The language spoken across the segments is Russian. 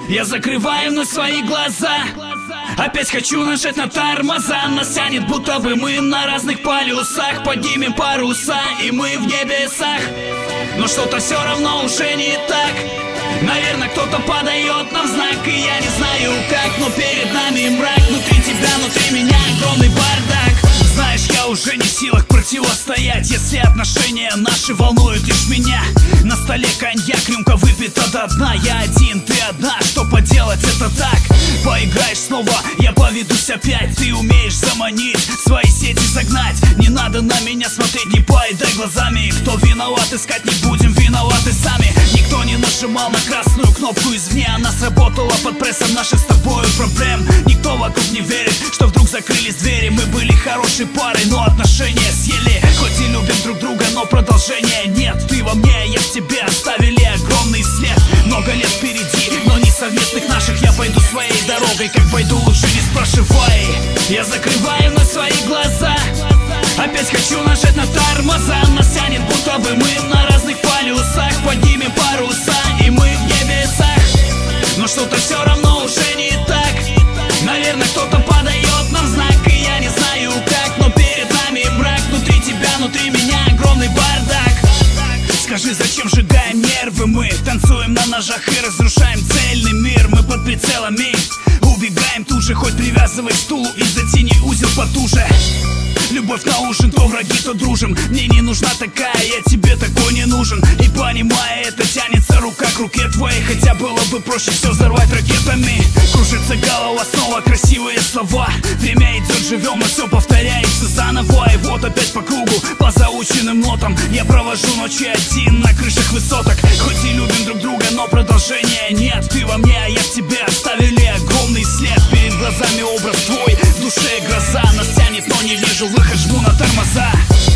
Я закрываю на свои глаза. Опять хочу нажать на тормоза. Нас тянет, будто бы мы на разных полюсах. Поднимем паруса, и мы в небесах. Но что-то все равно уже не так. Наверное, кто-то подает нам знак, и я не знаю как, но перед нами мрак. Внутри тебя, внутри меня огромный бардак. Знаешь, я уже не в силах противостоять, если отношения наши волнуют лишь меня. На столе коньяк, рюмка выпита до дна. Я один, ты одна, что поделать, это так. Поиграешь снова, я поведусь опять. Ты умеешь заманить, свои сети загнать. Не надо на меня смотреть, не поедай глазами. Кто виноват, искать не будем, виноваты сами. Никто не нажимал на красную кнопку извне. Она сработала под прессом наших с тобою проблем. Никто вокруг не верит, что вдруг закрылись двери. Мы были хорошей парой, но отношения съели. Хоть и любим друг друга, но продолжения нет. Ты во мне, я в тебе, оставили огромный след. Много лет впереди, но не совместных наших. Я пойду своей дорогой, как пойду, лучше не спрашивай. Я закрываю на свои глаза. Опять хочу нажать на тормоза. Нас тянет, будто бы мы на разных полюсах. Поднимем паруса, и мы в небесах. Но что-то все равно уже не так. Наверное, кто-то подает нам знак, и я не знаю как, но перед нами мрак. Внутри тебя, внутри меня огромный бардак. Скажи, зачем сжигаем нервы мы? Танцуем на ножах и разрушаем цельный мир. Мы под прицелами убегаем тут же, хоть привязывай к стулу и затяни узел потуже. Любовь на ужин, то враги, то дружим. Мне не нужна такая, я тебе такой не нужен. И понимая это, тянется рука к руке твоей. Хотя было бы проще все взорвать ракетами. Кружится голова, снова красивые слова. Время идет, живем, и все повторяется заново. И вот опять по кругу, по заученным нотам. Я провожу ночи один на крышах высоток. Хоть и любим друг друга, но продолжения нет. Ты во мне, а я в тебе, оставили огромный след. Перед глазами образ твой, в душе гроза. Нас тянет, но не вижу выход, жму на тормоза.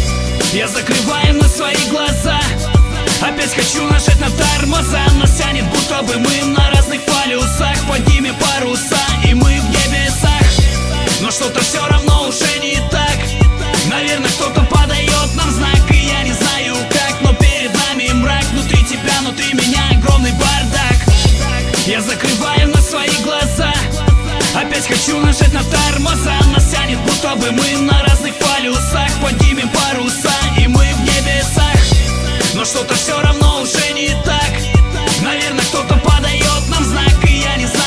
Я закрываю на свои глаза. Опять хочу нажать на тормоза. Нас тянет, будто бы мы на разных полюсах. Поднимем паруса, и мы в небесах. Но что-то все равно уже не так. Наверное, кто-то подает нам знак, и я не знаю как, но перед нами мрак. Внутри тебя, внутри меня огромный бардак. Я закрываю на свои глаза. Опять хочу нажать на тормоза. Нас тянет, будто бы мы на разных полюсах. Поднимем паруса, и мы в небесах. Но что-то все равно уже не так. Наверное, кто-то подает нам знак, и я не знаю